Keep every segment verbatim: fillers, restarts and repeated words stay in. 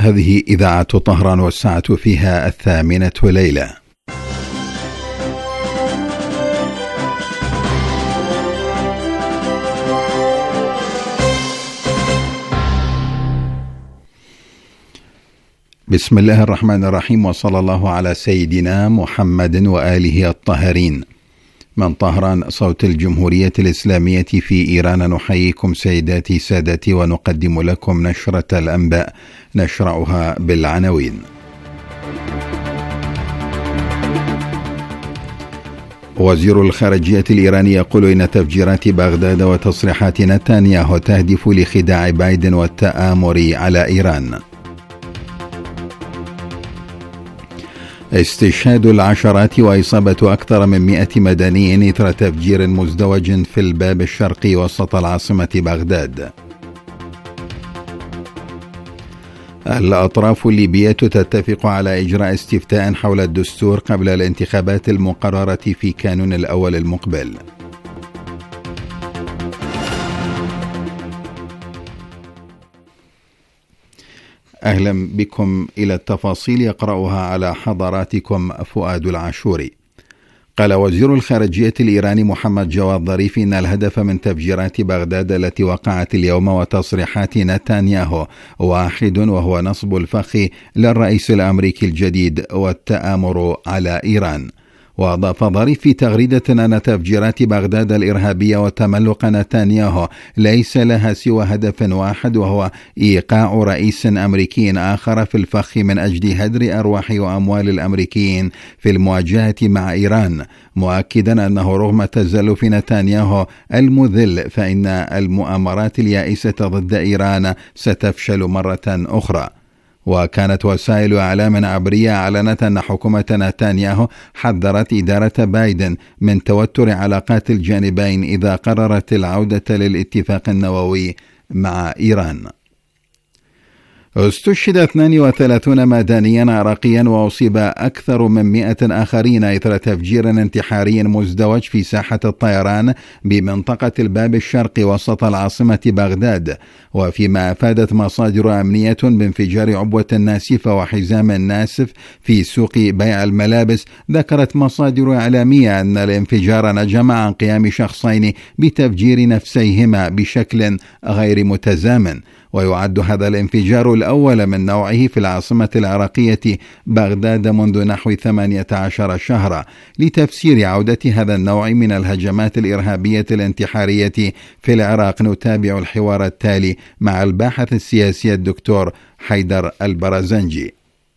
هذه إذاعة طهران والساعة فيها الثامنة ليلة. بسم الله الرحمن الرحيم، وصلى الله على سيدنا محمد وآله الطاهرين. من طهران صوت الجمهورية الإسلامية في إيران، نحييكم سيداتي سادتي ونقدم لكم نشرة الأنباء، نشرعها بالعناوين. وزير الخارجية الإيراني يقول إن تفجيرات بغداد وتصريحات نتنياهو تهدف لخداع بايدن والتآمر على إيران. استشهاد العشرات وإصابة أكثر من مئة مدني إثر تفجير مزدوج في الباب الشرقي وسط العاصمة بغداد. الأطراف الليبية تتفق على إجراء استفتاء حول الدستور قبل الانتخابات المقررة في كانون الأول المقبل. أهلا بكم إلى التفاصيل، يقرأها على حضراتكم فؤاد العاشوري. قال وزير الخارجية الإيراني محمد جواد ظريف إن الهدف من تفجيرات بغداد التي وقعت اليوم وتصريحات نتنياهو واحد، وهو نصب الفخ للرئيس الأمريكي الجديد والتآمر على إيران. وأضاف ظريف في تغريدة أن تفجيرات بغداد الإرهابية وتملق نتنياهو ليس لها سوى هدف واحد، وهو إيقاع رئيس أمريكي آخر في الفخ من أجل هدر أرواح وأموال الأمريكيين في المواجهة مع إيران، مؤكدا أنه رغم تزلف نتنياهو المذل فإن المؤامرات اليائسة ضد إيران ستفشل مرة أخرى. وكانت وسائل إعلام عبرية أعلنت أن حكومة نتنياهو حذرت إدارة بايدن من توتر علاقات الجانبين إذا قررت العودة للاتفاق النووي مع إيران. استشهد اثنان وثلاثين مدنيا عراقيا وأصيب أكثر من مئة آخرين إثر تفجير انتحاري مزدوج في ساحة الطيران بمنطقة الباب الشرقي وسط العاصمة بغداد، وفيما أفادت مصادر أمنية بانفجار عبوة ناسفة وحزام ناسف في سوق بيع الملابس. ذكرت مصادر إعلامية أن الانفجار نجم عن قيام شخصين بتفجير نفسيهما بشكل غير متزامن، ويعد هذا الانفجار الأول من نوعه في العاصمة العراقية بغداد منذ نحو ثمانية عشر شهرا. لتفسير عودة هذا النوع من الهجمات الإرهابية الانتحارية في العراق نتابع الحوار التالي مع الباحث السياسي الدكتور حيدر البرزنجي.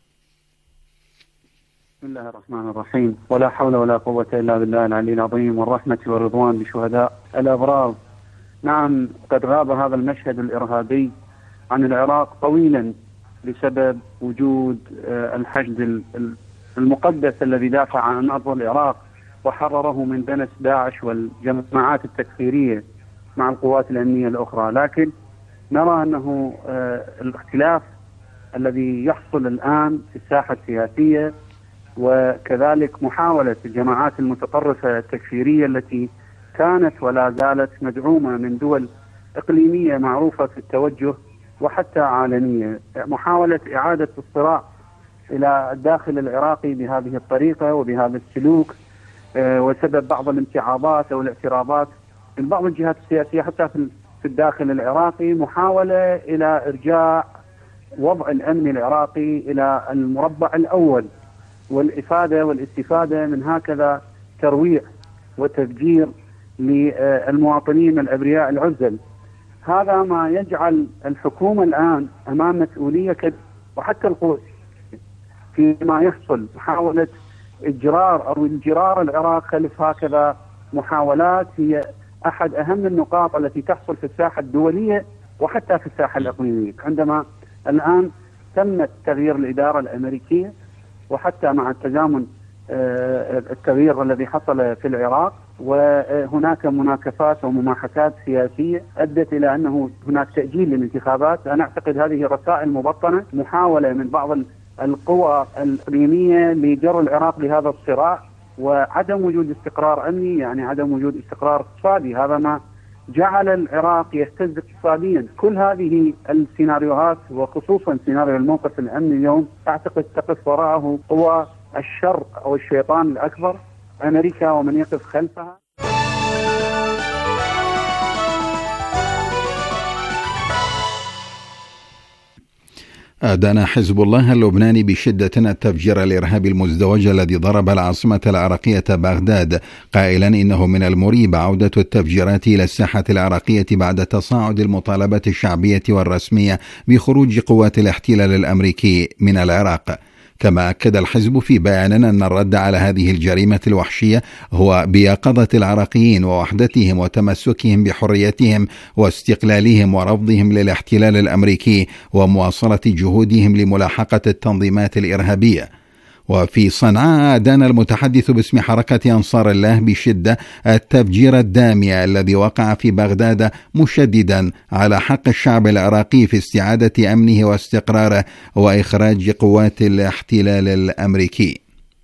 بسم الله الرحمن الرحيم، ولا حول ولا قوة إلا بالله العلي العظيم، والرحمة والرضوان بشهداء الأبرار. نعم، قد غاب هذا المشهد الإرهابي عن العراق طويلا بسبب وجود الحشد المقدس الذي دافع عن أرض العراق وحرره من دنس داعش والجماعات التكفيرية مع القوات الأمنية الأخرى. لكن نرى أنه الاختلاف الذي يحصل الآن في الساحة السياسية، وكذلك محاولة الجماعات المتطرفة التكفيرية التي كانت ولا زالت مدعومة من دول إقليمية معروفة في التوجه وحتى عالمية، محاولة إعادة الصراع إلى الداخل العراقي بهذه الطريقة وبهذا السلوك، وسبب بعض الامتعاضات أو الاعتراضات من بعض الجهات السياسية حتى في الداخل العراقي، محاولة إلى إرجاع وضع الأمن العراقي إلى المربع الأول، والإفادة والاستفادة من هكذا ترويع وتفجير للمواطنين الأبرياء العزل. هذا ما يجعل الحكومة الآن أمام مسؤولية كبيرة، وحتى القوى فيما يحصل محاولة إجرار أو انجرار العراق خلف هكذا محاولات هي أحد أهم النقاط التي تحصل في الساحة الدولية وحتى في الساحة الإقليمية. عندما الآن تم تغيير الإدارة الأمريكية، وحتى مع التزامن التغيير الذي حصل في العراق، وهناك مناكفات ومماحكات سياسية أدت إلى أنه هناك تأجيل للانتخابات. أنا أعتقد هذه رسائل مبطنة، محاولة من بعض القوى الإقليمية لجر العراق لهذا الصراع، وعدم وجود استقرار أمني يعني عدم وجود استقرار اقتصادي. هذا ما جعل العراق يهتز اقتصاديا. كل هذه السيناريوهات وخصوصا سيناريو الموقف الأمني اليوم أعتقد تقف وراءه قوى الشر أو الشيطان الأكبر، أمريكا ومن يقف خلفها. أدان حزب الله اللبناني بشدة التفجير الإرهابي المزدوج الذي ضرب العاصمة العراقية بغداد، قائلا إنه من المريب عودة التفجيرات إلى الساحة العراقية بعد تصاعد المطالبة الشعبية والرسمية بخروج قوات الاحتلال الأمريكي من العراق. كما أكد الحزب في بيان أن الرد على هذه الجريمة الوحشية هو بيقظة العراقيين ووحدتهم وتمسكهم بحريتهم واستقلالهم ورفضهم للاحتلال الأمريكي ومواصلة جهودهم لملاحقة التنظيمات الإرهابية. وفي صنعاء أدان المتحدث باسم حركة أنصار الله بشدة التفجير الدامي الذي وقع في بغداد، مشددا على حق الشعب العراقي في استعادة أمنه واستقراره وإخراج قوات الاحتلال الأمريكي.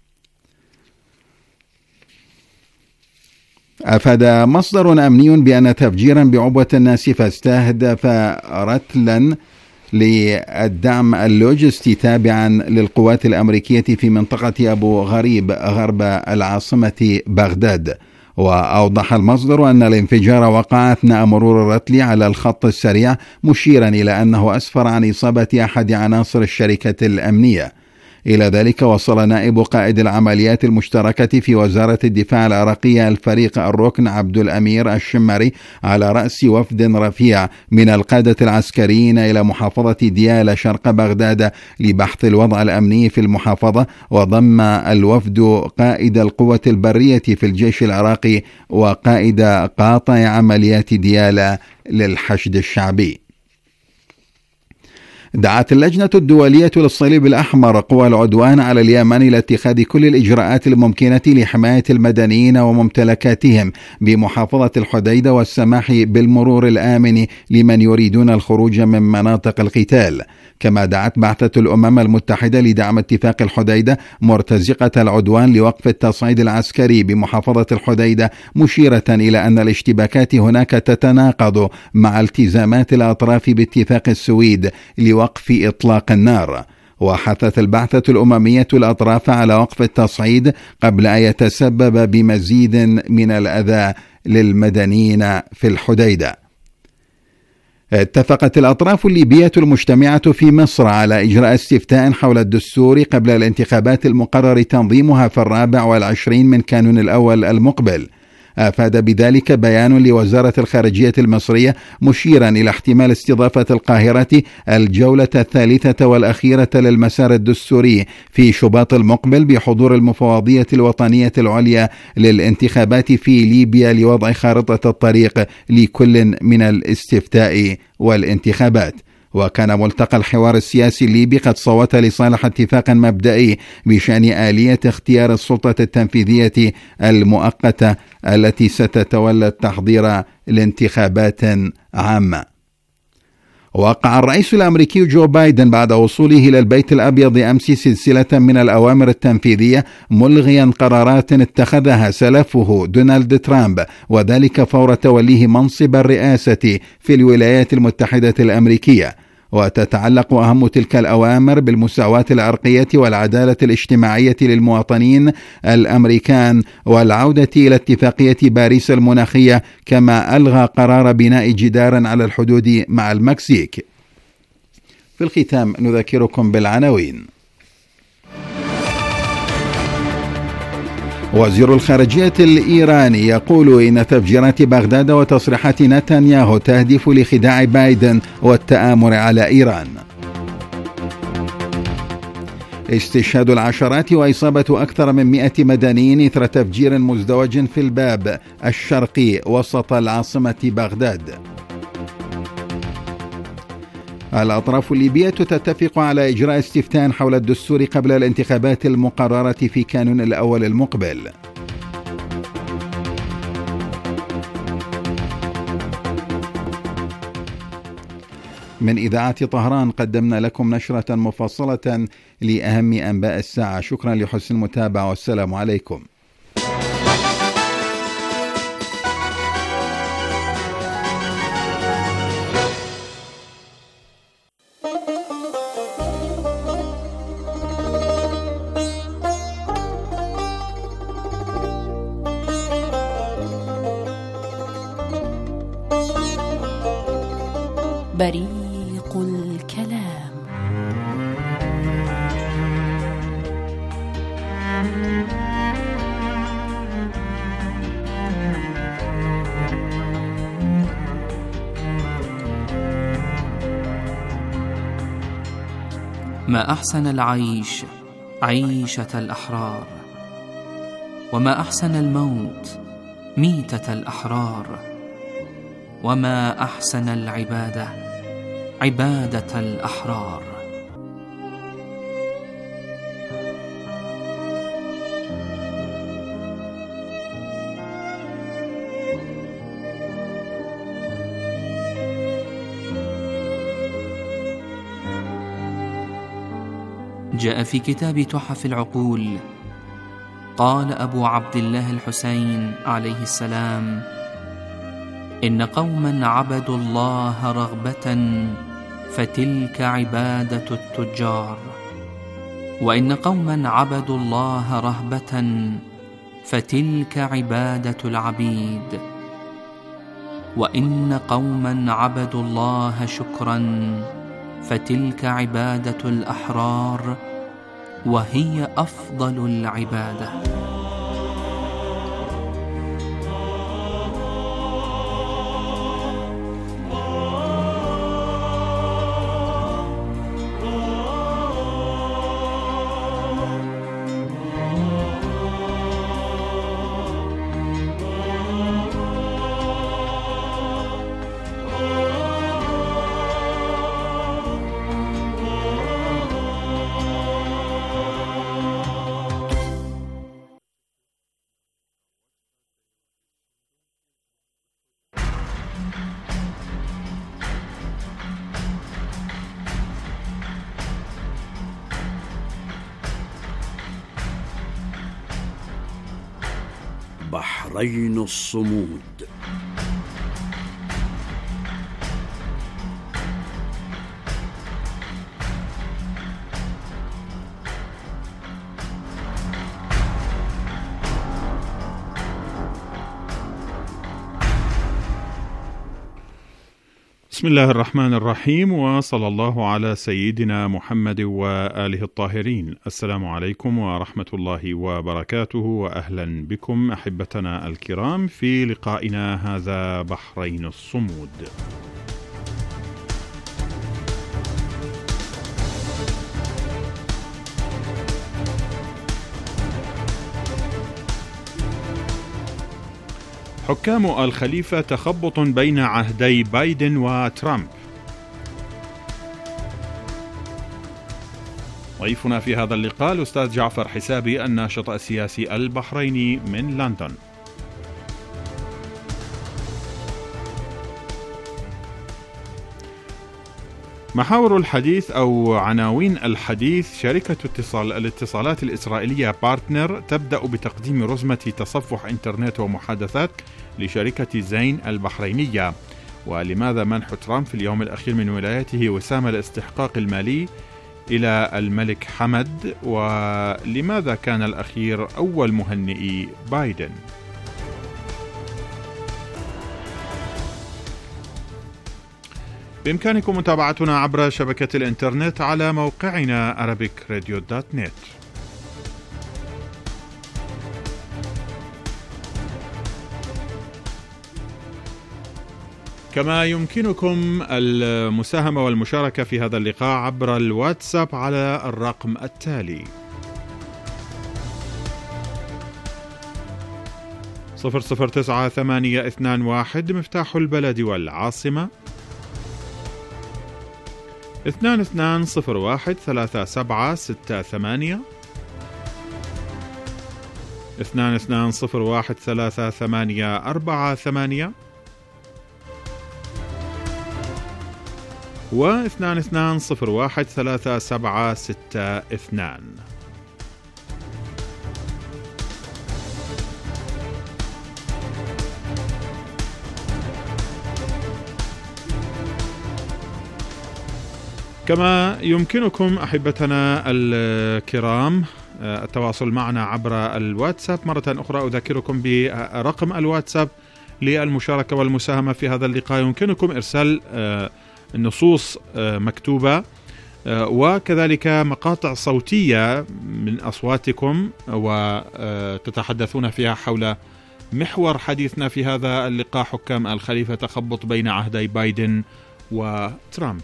أفاد مصدر أمني بأن تفجيرا بعبوة ناسفة استهدف رتلا للدعم اللوجستي تابعا للقوات الأمريكية في منطقة أبو غريب غرب العاصمة بغداد. وأوضح المصدر أن الانفجار وقع أثناء مرور الرتل على الخط السريع، مشيرا إلى أنه أسفر عن إصابة أحد عناصر الشركة الأمنية. إلى ذلك وصل نائب قائد العمليات المشتركة في وزارة الدفاع العراقية الفريق الركن عبد الأمير الشمري على رأس وفد رفيع من القادة العسكريين إلى محافظة ديالى شرق بغداد لبحث الوضع الأمني في المحافظة، وضم الوفد قائد القوة البرية في الجيش العراقي وقائد قاطع عمليات ديالى للحشد الشعبي. دعت اللجنة الدولية للصليب الأحمر قوى العدوان على اليمن إلى اتخاذ كل الإجراءات الممكنة لحماية المدنيين وممتلكاتهم بمحافظة الحديدة والسماح بالمرور الآمن لمن يريدون الخروج من مناطق القتال. كما دعت بعثة الأمم المتحدة لدعم اتفاق الحديدة مرتزقة العدوان لوقف التصعيد العسكري بمحافظة الحديدة، مشيرة إلى أن الاشتباكات هناك تتناقض مع التزامات الأطراف باتفاق السويد لوقف إطلاق النار. وحثت البعثة الأممية الأطراف على وقف التصعيد قبل أن يتسبب بمزيد من الأذى للمدنيين في الحديدة. اتفقت الأطراف الليبية المجتمعة في مصر على إجراء استفتاء حول الدستور قبل الانتخابات المقرر تنظيمها في الرابع والعشرين من كانون الأول المقبل. أفاد بذلك بيان لوزارة الخارجية المصرية، مشيرا إلى احتمال استضافة القاهرة الجولة الثالثة والأخيرة للمسار الدستوري في شباط المقبل بحضور المفوضية الوطنية العليا للانتخابات في ليبيا لوضع خارطة الطريق لكل من الاستفتاء والانتخابات. وكان ملتقى الحوار السياسي الليبي قد صوت لصالح اتفاق مبدئي بشأن آلية اختيار السلطة التنفيذية المؤقتة التي ستتولى التحضير لانتخابات عامة. وقع الرئيس الأمريكي جو بايدن بعد وصوله إلى البيت الأبيض أمس سلسلة من الأوامر التنفيذية ملغيا قرارات اتخذها سلفه دونالد ترامب، وذلك فور توليه منصب الرئاسة في الولايات المتحدة الأمريكية. وتتعلق أهم تلك الأوامر بالمساواة العرقية والعدالة الاجتماعية للمواطنين الأمريكان والعودة إلى اتفاقية باريس المناخية، كما ألغى قرار بناء جدار على الحدود مع المكسيك. في الختام نذكركم بالعناوين. وزير الخارجية الإيراني يقول إن تفجيرات بغداد وتصريحات نتنياهو تهدف لخداع بايدن والتآمر على إيران. استشهاد العشرات وإصابة أكثر من مئة مدنيين إثر تفجير مزدوج في الباب الشرقي وسط العاصمة بغداد. الأطراف الليبية تتفق على إجراء استفتاء حول الدستور قبل الانتخابات المقررة في كانون الأول المقبل. من إذاعة طهران قدمنا لكم نشرة مفصلة لأهم أنباء الساعة. شكرا لحسن المتابعة والسلام عليكم. بريق الكلام. ما أحسن العيش عيشة الأحرار، وما أحسن الموت ميتة الأحرار، وما أحسن العبادة عبادة الأحرار. جاء في كتاب تحف العقول: قال أبو عبد الله الحسين عليه السلام: إن قوما عبدوا الله رغبة فتلك عبادة التجار، وإن قوما عبدوا الله رهبة فتلك عبادة العبيد، وإن قوما عبدوا الله شكرا فتلك عبادة الأحرار، وهي أفضل العبادة. بحرين الصمود. بسم الله الرحمن الرحيم، وصلى الله على سيدنا محمد وآله الطاهرين. السلام عليكم ورحمة الله وبركاته، وأهلا بكم أحبتنا الكرام في لقائنا هذا بحرين الصمود. حكام الخليفة تخبط بين عهدي بايدن وترامب. ضيفنا في هذا اللقاء الأستاذ جعفر حسابي، الناشط السياسي البحريني من لندن. محاور الحديث أو عناوين الحديث: شركة اتصال الاتصالات الإسرائيلية بارتنر تبدأ بتقديم رزمة تصفح إنترنت ومحادثات لشركة زين البحرينية، ولماذا منح ترامب في اليوم الأخير من ولايته وسام الاستحقاق المالي إلى الملك حمد، ولماذا كان الأخير أول مهنئي بايدن. بإمكانكم متابعتنا عبر شبكة الإنترنت على موقعنا أرابيك راديو دوت نت. كما يمكنكم المساهمة والمشاركة في هذا اللقاء عبر الواتساب على الرقم التالي: صفر صفر تسعة ثمانية اثنان واحد مفتاح البلد والعاصمة، اثنان اثنان صفر واحد ثلاثة سبعة ستة ثمانية، اثنان اثنان صفر واحد ثلاثة ثمانية أربعة ثمانية، واثنان اثنان صفر واحد ثلاثة سبعة ستة اثنان. كما يمكنكم أحبتنا الكرام التواصل معنا عبر الواتساب. مرة أخرى أذكركم برقم الواتساب للمشاركة والمساهمة في هذا اللقاء. يمكنكم إرسال نصوص مكتوبة وكذلك مقاطع صوتية من أصواتكم وتتحدثون فيها حول محور حديثنا في هذا اللقاء: حكام الخليفة، تخبط بين عهدي بايدن وترامب.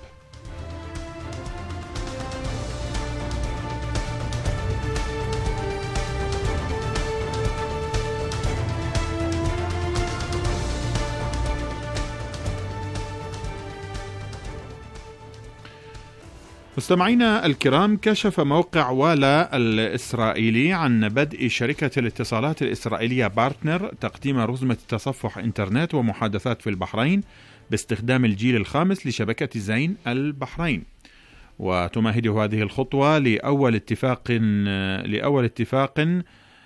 مستمعينا الكرام، كشف موقع والا الإسرائيلي عن بدء شركة الاتصالات الإسرائيلية بارتنر تقديم رزمة تصفح إنترنت ومحادثات في البحرين باستخدام الجيل الخامس لشبكة زين البحرين. وتمهد هذه الخطوة لأول اتفاق لأول اتفاق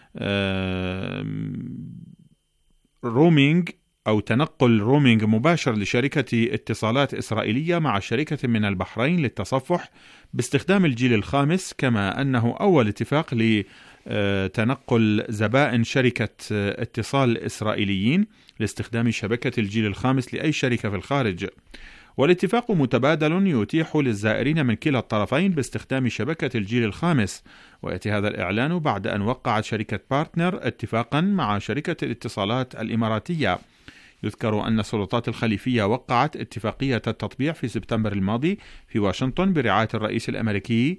رومينج أو تنقل رومينج مباشر لشركة اتصالات إسرائيلية مع شركة من البحرين للتصفح باستخدام الجيل الخامس، كما أنه أول اتفاق لتنقل زبائن شركة اتصال إسرائيليين لاستخدام شبكة الجيل الخامس لأي شركة في الخارج. والاتفاق متبادل يتيح للزائرين من كلا الطرفين باستخدام شبكة الجيل الخامس. ويأتي هذا الإعلان بعد أن وقعت شركة بارتنر اتفاقا مع شركة الاتصالات الإماراتية. يذكر أن السلطات الخليفية وقعت اتفاقية التطبيع في سبتمبر الماضي في واشنطن برعاية الرئيس الأمريكي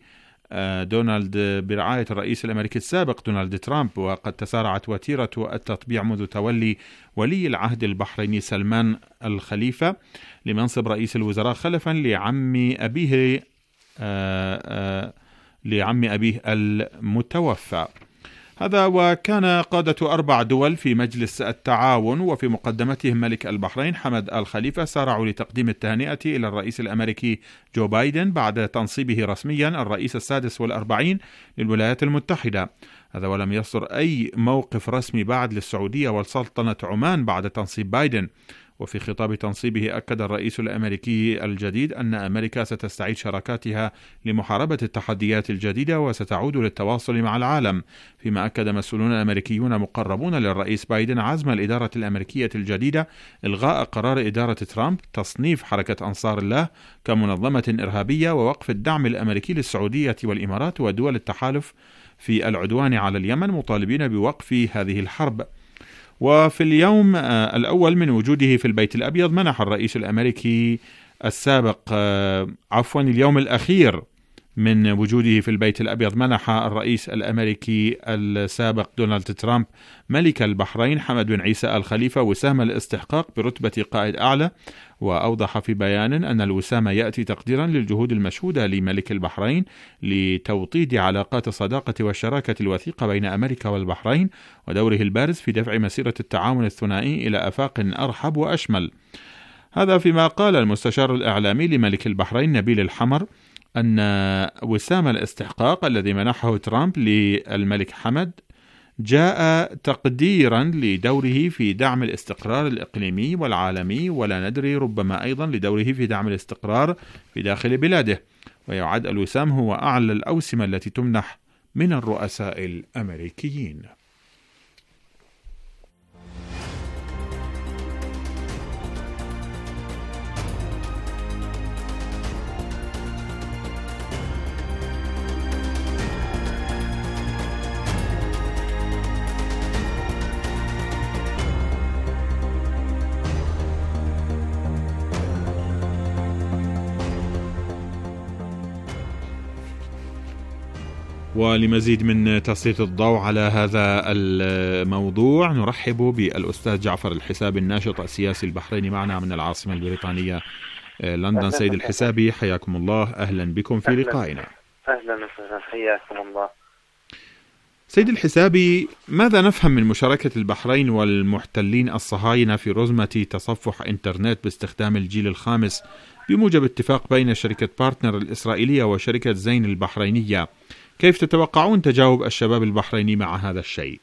دونالد برعاية الرئيس الأمريكي السابق دونالد ترامب. وقد تسارعت وتيرة التطبيع منذ تولي ولي العهد البحريني سلمان الخليفة لمنصب رئيس الوزراء خلفا لعم أبيه آآ آآ لعم أبيه المتوفى. هذا وكان قادة أربع دول في مجلس التعاون وفي مقدمتهم ملك البحرين حمد آل خليفة سارعوا لتقديم التهنئة إلى الرئيس الأمريكي جو بايدن بعد تنصيبه رسميا الرئيس السادس والأربعين للولايات المتحدة. هذا ولم يصدر أي موقف رسمي بعد للسعودية والسلطنة عمان بعد تنصيب بايدن. وفي خطاب تنصيبه أكد الرئيس الأمريكي الجديد أن أمريكا ستستعيد شراكاتها لمحاربة التحديات الجديدة وستعود للتواصل مع العالم. فيما أكد مسؤولون أمريكيون مقربون للرئيس بايدن عزم الإدارة الأمريكية الجديدة إلغاء قرار إدارة ترامب تصنيف حركة أنصار الله كمنظمة إرهابية ووقف الدعم الأمريكي للسعودية والإمارات ودول التحالف في العدوان على اليمن، مطالبين بوقف هذه الحرب. وفي اليوم الأول من وجوده في البيت الأبيض منح الرئيس الأمريكي السابق عفوا اليوم الأخير من وجوده في البيت الأبيض منح الرئيس الأمريكي السابق دونالد ترامب ملك البحرين حمد بن عيسى آل خليفة وسام الاستحقاق برتبة قائد أعلى. وأوضح في بيان أن الوسامة يأتي تقديرا للجهود المشهودة لملك البحرين لتوطيد علاقات الصداقة والشراكة الوثيقة بين أمريكا والبحرين ودوره البارز في دفع مسيرة التعاون الثنائي إلى آفاق أرحب وأشمل. هذا فيما قال المستشار الإعلامي لملك البحرين نبيل الحمر أن وسام الاستحقاق الذي منحه ترامب للملك حمد جاء تقديرا لدوره في دعم الاستقرار الإقليمي والعالمي، ولا ندري ربما أيضا لدوره في دعم الاستقرار في داخل بلاده. ويعد الوسام هو أعلى الأوسمة التي تمنح من الرؤساء الأمريكيين. ولمزيد من تسليط الضوء على هذا الموضوع نرحب بالأستاذ جعفر الحسابي الناشط السياسي البحريني معنا من العاصمة البريطانية لندن. سيد الحسابي حياكم الله، أهلا بكم في لقائنا. أهلا وسهلا، حياكم الله. سيد الحسابي، ماذا نفهم من مشاركة البحرين والمحتلين الصهاينة في رزمة تصفح إنترنت باستخدام الجيل الخامس بموجب اتفاق بين شركة بارتنر الإسرائيلية وشركة زين البحرينية؟ كيف تتوقعون تجاوب الشباب البحريني مع هذا الشيء؟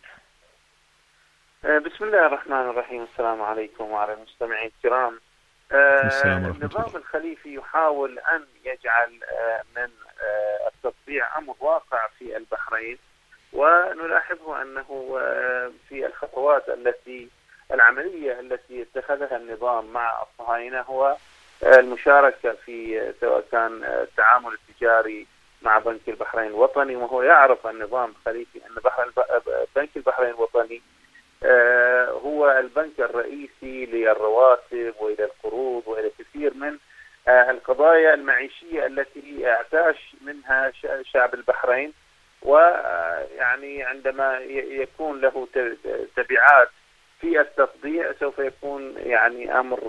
بسم الله الرحمن الرحيم. السلام عليكم وعلى المستمعين الكرام. النظام الخليفي يحاول أن يجعل من التطبيع أمر واقع في البحرين، ونلاحظه أنه في الخطوات التي العملية التي اتخذها النظام مع الصهاينة هو المشاركة في سواء كان التعامل التجاري مع بنك البحرين الوطني، وهو يعرف النظام الخليفي أن بنك البحرين الوطني هو البنك الرئيسي للرواتب وإلى القروض وإلى كثير من القضايا المعيشية التي يعتاش منها شعب البحرين. ويعني عندما يكون له تبعات في التطبيع سوف يكون يعني أمر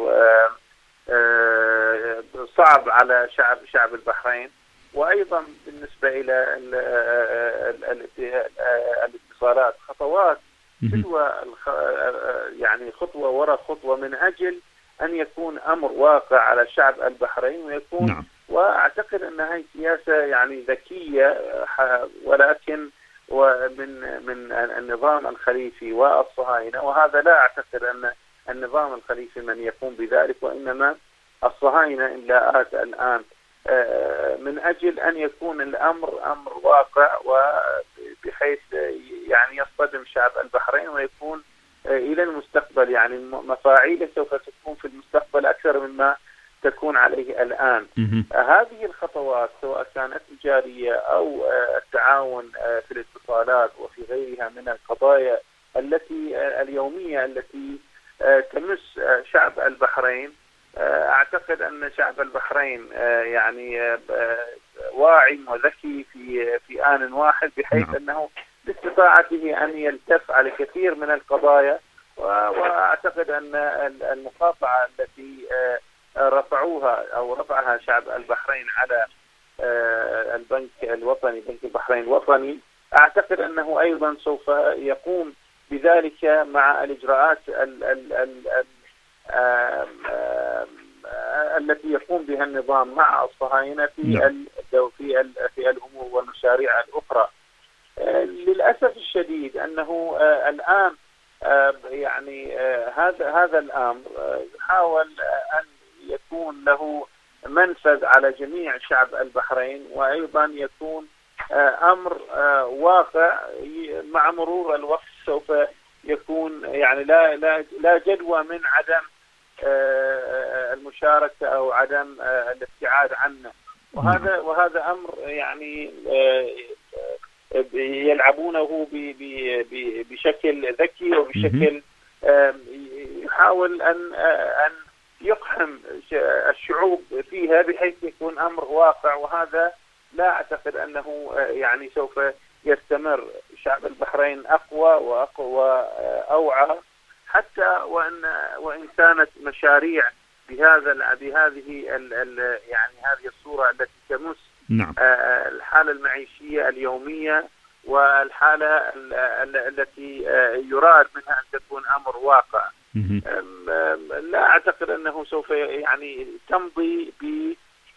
صعب على شعب شعب البحرين. وأيضا بالنسبة إلى الاتصالات خطوات تلو يعني خطوة وراء خطوة من أجل أن يكون أمر واقع على شعب البحرين ويكون نعم. وأعتقد أن هذه سياسة يعني ذكية، ولكن ومن من النظام الخليفي والصهاينة، وهذا لا أعتقد أن النظام الخليفي من يقوم بذلك، وإنما الصهاينة إلا آت الآن من أجل أن يكون الأمر أمر واقع، وبحيث يعني يصطدم شعب البحرين ويكون إلى المستقبل يعني مفاعيله سوف تكون في المستقبل أكثر مما تكون عليه الآن. هذه الخطوات سواء كانت تجارية أو التعاون في الاتصالات وفي غيرها من القضايا التي اليومية التي تمس شعب البحرين، أعتقد أن شعب البحرين يعني واعي وذكي في في آن واحد، بحيث نعم. أنه باستطاعته أن يلتف على كثير من القضايا. وأعتقد أن المقاطعة التي رفعوها أو رفعها شعب البحرين على البنك الوطني بنك البحرين الوطني، أعتقد أنه أيضا سوف يقوم بذلك مع الإجراءات ال ال ال ال التي يقوم بها النظام مع الصهاينة في في في الأمور والمشاريع الأخرى. للأسف الشديد أنه الآن يعني هذا هذا الأمر يحاول أن يكون له منفذ على جميع شعب البحرين، وأيضا يكون أمر واقع مع مرور الوقت سوف يكون يعني لا لا لا جدوى من عدم المشاركة أو عدم الابتعاد عنه. وهذا وهذا أمر يعني يلعبونه بشكل ذكي وبشكل يحاول أن أن يقحم الشعوب فيها بحيث يكون أمر واقع، وهذا لا أعتقد أنه يعني سوف يستمر. شعب البحرين أقوى وأقوى وأوعى، حتى وإن وإن كانت مشاريع بهذا بهذه ال ال يعني هذه الصورة التي تمس نعم. الحالة المعيشية اليومية والحالة التي يراد منها أن تكون أمر واقع. لا أعتقد أنه سوف يعني تمضي ب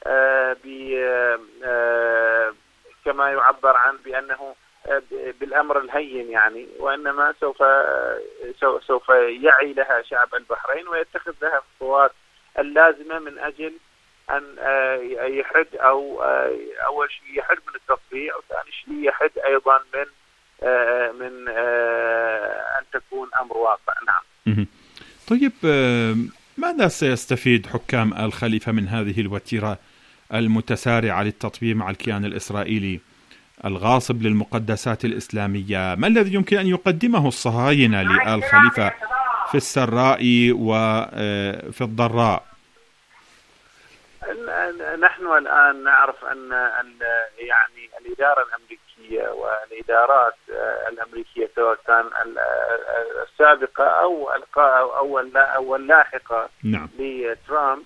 كما يعبر عن بأنه بالأمر الهين يعني، وإنما سوف سوف يعي لها شعب البحرين ويتخذ لها الخطوات اللازمة من أجل أن يحد أو أول شيء يحد من التطبيع، وثاني شيء يحد أيضا من من أن تكون أمر واقع. نعم. طيب، ماذا سيستفيد حكام آل خليفة من هذه الوتيرة المتسارعة للتطبيع مع الكيان الإسرائيلي الغاصب للمقدسات الإسلامية؟ ما الذي يمكن أن يقدمه الصهاينة لآل خليفة في السراء وفي الضراء؟ نحن الآن نعرف أن يعني الإدارة الأمريكية والإدارات الأمريكية سواء كان السابقة أو أو اللاحقة نعم. لترامب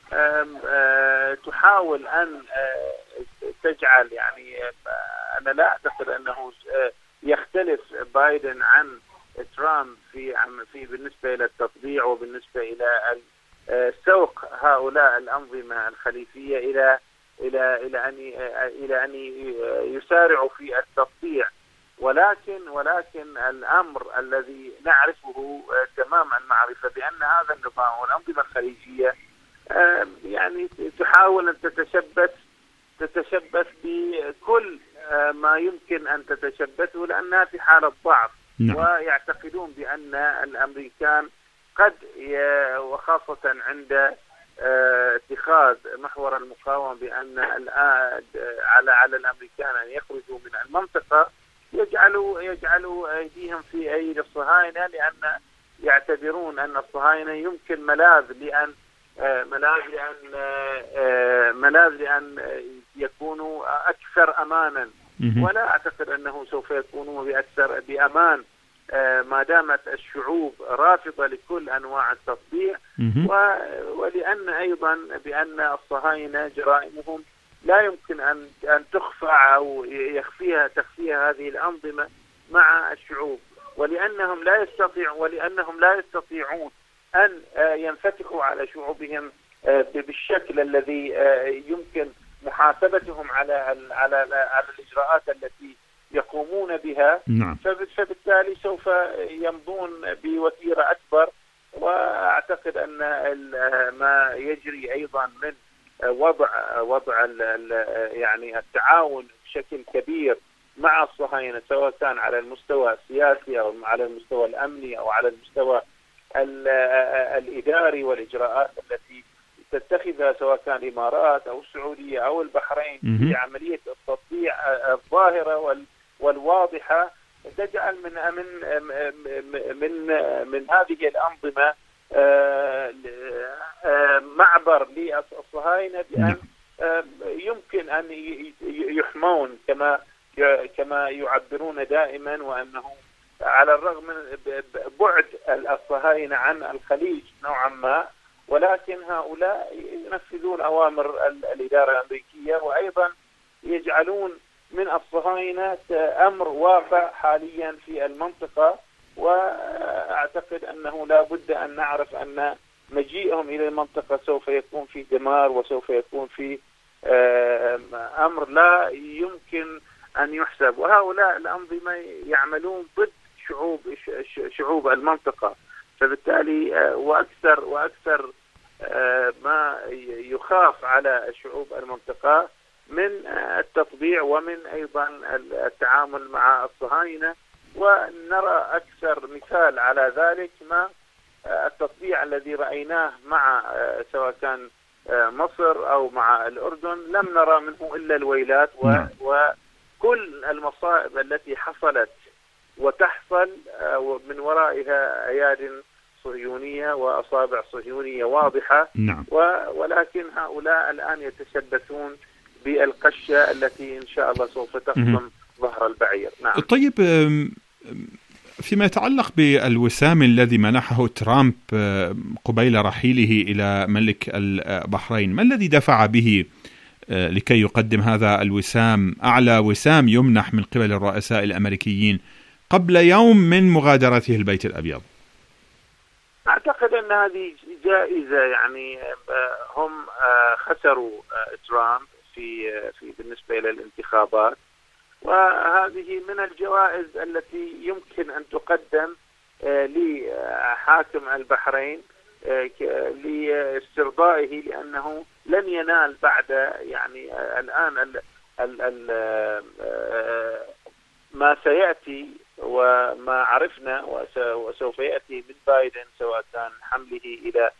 تحاول أن تجعل يعني أنا لا أعتقد أنه يختلف بايدن عن ترامب في في بالنسبة إلى التطبيع وبالنسبة إلى سوق هؤلاء الأنظمة الخليفية إلى إلى إلى أن إلى أن يسارعوا في التطبيع، ولكن ولكن الأمر الذي نعرفه تمام المعرفة بأن هذا النظام والأنظمة الخليجية يعني تحاول أن تتشبث تتشبث بكل ما يمكن أن تتشبثه لأنها في حالة ضعف نعم. ويعتقدون بأن الأمريكان قد وخاصة عند اتخاذ محور المقاومة بأن الآن على على الأمريكان أن يخرجوا من المنطقة يجعلوا يجعلوا أيديهم في أيدي الصهاينة، لأن يعتبرون أن الصهاينة يمكن ملاذ لأن ملاذ لأن ملاذ لأن يكونوا أكثر أمانا، ولا أعتقد أنه سوف يكونوا بأكثر بأمان ما دامت الشعوب رافضة لكل أنواع التطبيع، ولأن أيضا بأن الصهاينة جرائمهم لا يمكن أن أن تخفى أو يخفيها تخفيها هذه الأنظمة مع الشعوب، ولأنهم لا يستطيعون ولأنهم لا يستطيعون أن ينفتحوا على شعوبهم بالشكل الذي يمكن محاسبتهم على على على الإجراءات التي يقومون بها. نعم. فبالتالي سوف يمضون بوتيرة أكبر، وأعتقد أن ما يجري أيضا من وضع وضع يعني التعاون بشكل كبير مع الصهاينة، سواء كان على المستوى السياسي أو على المستوى الأمني أو على المستوى الإداري، والإجراءات التي تتخذها سواء كان الإمارات أو السعودية أو البحرين في عملية التطبيع الظاهرة والواضحة، تجعل من من من من هذه الأنظمة معبر للصهاينة بأن يمكن أن يحمون كما كما يعبرون دائما، وأنه على الرغم من بعد الصهاينة عن الخليج نوعا ما، ولكن هؤلاء ينفذون أوامر الإدارة الأمريكية، وأيضا يجعلون من الصهاينة أمر واقع حاليا في المنطقة. وأعتقد أنه لا بد أن نعرف أن مجيئهم إلى المنطقة سوف يكون في دمار، وسوف يكون في أمر لا يمكن أن يحسب. وهؤلاء الأنظمة يعملون ضد شعوب شعوب المنطقة، فبالتالي وأكثر وأكثر ما يخاف على شعوب المنطقة من التطبيع ومن أيضا التعامل مع الصهاينة. ونرى أكثر مثال على ذلك ما التطبيع الذي رأيناه مع سواء كان مصر أو مع الأردن، لم نرى منه إلا الويلات وكل المصائب التي حصلت وتحصل من ورائها أياد صهيونية وأصابع صهيونية واضحة. نعم. ولكن هؤلاء الآن يتشبثون بالقشة التي إن شاء الله سوف تقسم ظهر البعير. نعم. طيب، فيما يتعلق بالوسام الذي منحه ترامب قبيل رحيله إلى ملك البحرين، ما الذي دفع به لكي يقدم هذا الوسام، أعلى وسام يمنح من قبل الرؤساء الأمريكيين قبل يوم من مغادرته البيت الأبيض؟ أعتقد أن هذه جائزة، يعني هم خسروا ترامب في في بالنسبة إلى الانتخابات، وهذه من الجوائز التي يمكن أن تقدم لحاكم البحرين لاسترضائه، لأنه لن ينال بعد يعني الآن ال ال ال ما سيأتي وما عرفنا وسوف يأتي من بايدن، سواء كان حمله إلى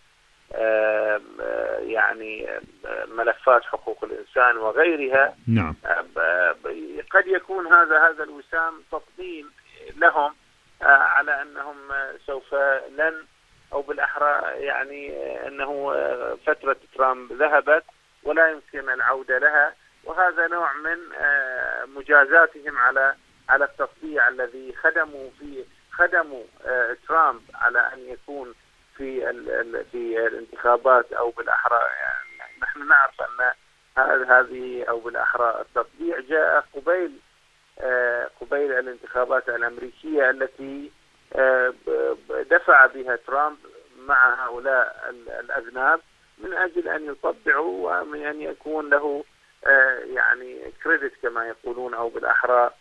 يعني ملفات حقوق الإنسان وغيرها. نعم. قد يكون هذا هذا الوسام تفضيل لهم على أنهم سوف لن أو بالأحرى يعني أنه فترة ترامب ذهبت ولا يمكن العودة لها، وهذا نوع من مجازاتهم على على التطبيع الذي خدموا في خدموا ترامب على أن يكون في في الانتخابات، أو بالأحرى يعني نحن نعرف أن هذه أو بالأحرى التطبيع جاء قبيل قبيل الانتخابات الأمريكية التي دفع بها ترامب مع هؤلاء الأذناب من أجل أن يطبعوا ومن أن يكون له يعني كريدت كما يقولون، أو بالأحرى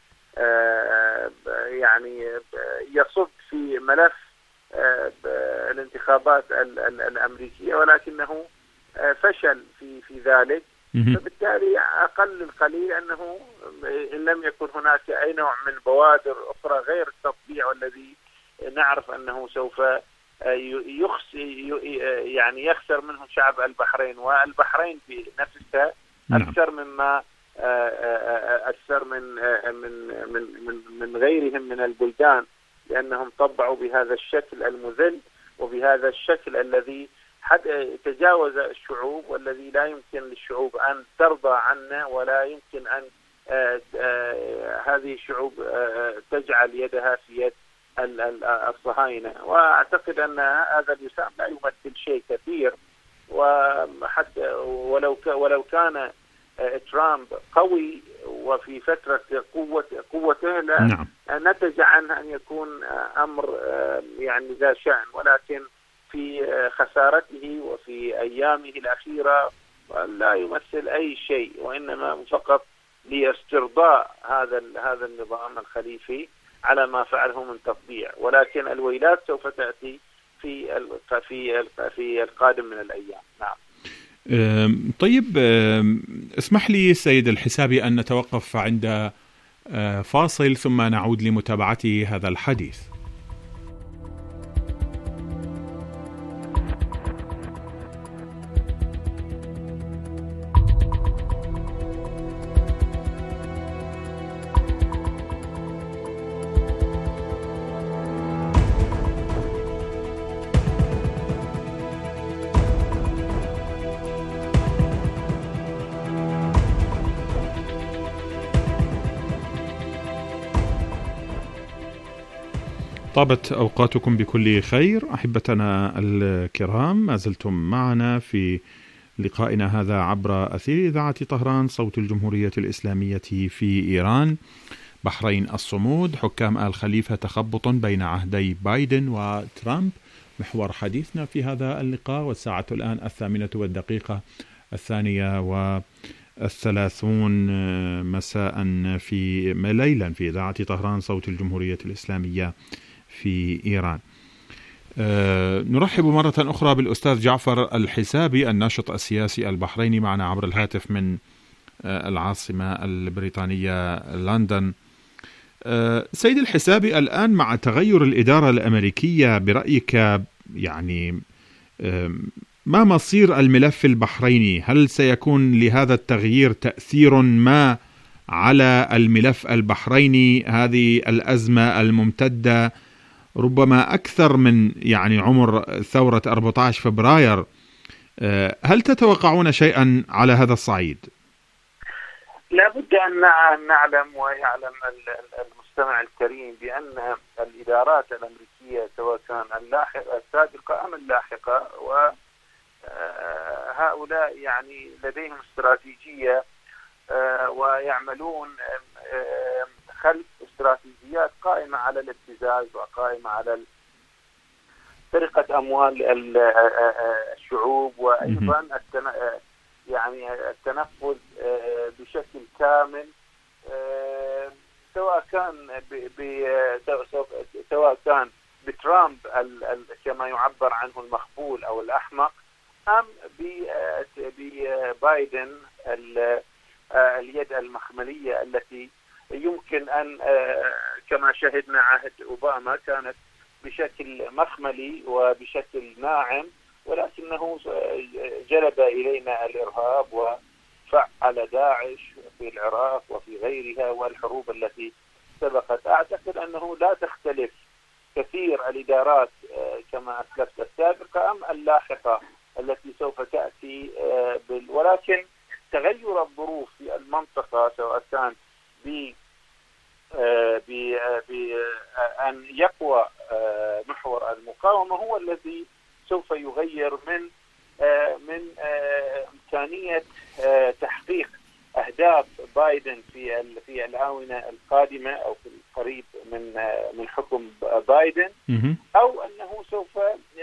يعني يصب في ملف الانتخابات الأمريكية، ولكنه فشل في في ذلك. فبالتالي أقل القليل أنه إن لم يكن هناك أي نوع من بوادر أخرى غير التطبيع، والذي نعرف أنه سوف يخسي يعني يخسر منه شعب البحرين، والبحرين بنفسها أكثر مما أكثر من من من من من غيرهم من البلدان، لأنهم طبعوا بهذا الشكل المذل وبهذا الشكل الذي حتى تجاوز الشعوب، والذي لا يمكن للشعوب أن ترضى عنه، ولا يمكن أن هذه الشعوب تجعل يدها في يد الصهاينة. وأعتقد أن هذا الوسام لا يمثل شيء كثير، وحتى ولو ولو كان ترامب قوي وفي فترة قوة قوته لا نتج عنه أن يكون أمر يعني ذا شأن، ولكن في خسارته وفي أيامه الأخيرة لا يمثل أي شيء، وإنما فقط لاسترضاء هذا هذا النظام الخليفي على ما فعله من تطبيع، ولكن الويلات سوف تأتي في في في القادم من الأيام. نعم. طيب، اسمح لي سيد الحسابي أن نتوقف عند فاصل ثم نعود لمتابعة هذا الحديث. طابت أوقاتكم بكل خير أحبتنا الكرام، ما زلتم معنا في لقائنا هذا عبر أثير إذاعة طهران صوت الجمهورية الإسلامية في إيران. بحرين الصمود، حكام آل خليفة تخبط بين عهدي بايدن وترامب، محور حديثنا في هذا اللقاء، والساعة الآن الثامنة والدقيقة الثانية والثلاثون مساء في ليلا في إذاعة طهران صوت الجمهورية الإسلامية في إيران. أه نرحب مرة أخرى بالأستاذ جعفر الحسابي الناشط السياسي البحريني معنا عبر الهاتف من أه العاصمة البريطانية لندن. أه سيد الحسابي، الآن مع تغير الإدارة الأمريكية برأيك يعني أه ما مصير الملف البحريني؟ هل سيكون لهذا التغيير تأثير ما على الملف البحريني؟ هذه الأزمة الممتدة ربما أكثر من يعني عمر ثورة أربعة عشر فبراير، هل تتوقعون شيئا على هذا الصعيد؟ لا بد أن نعلم ويعلم المستمع الكريم بأن الإدارات الأمريكية سواء كان اللاحقة السابقة أم اللاحقة، وهؤلاء يعني لديهم استراتيجية ويعملون خلف استراتيجيات قائمة على الابتزاز وقائمة على سرقة أموال الشعوب، وأيضا يعني التنفذ بشكل كامل، سواء كان سواء كان بترامب كما يعبر عنه المخبول أو الأحمق، أم ببايدن اليد المخملية التي يمكن أن كما شهدنا عهد أوباما كانت بشكل مخملي وبشكل ناعم، ولكنه جلب إلينا الإرهاب وفعل داعش في العراق وفي غيرها والحروب التي سبقت. أعتقد أنه لا تختلف كثير الإدارات كما أسلفت السابقة أم اللاحقة التي سوف تأتي، ولكن تغير الظروف في المنطقة سواء كان ب بأن يقوى محور المقاومة هو الذي سوف يغير من من إمكانية تحقيق أهداف بايدن في في الآونة القادمة أو في القريب من من حكم بايدن، أو أنه سوف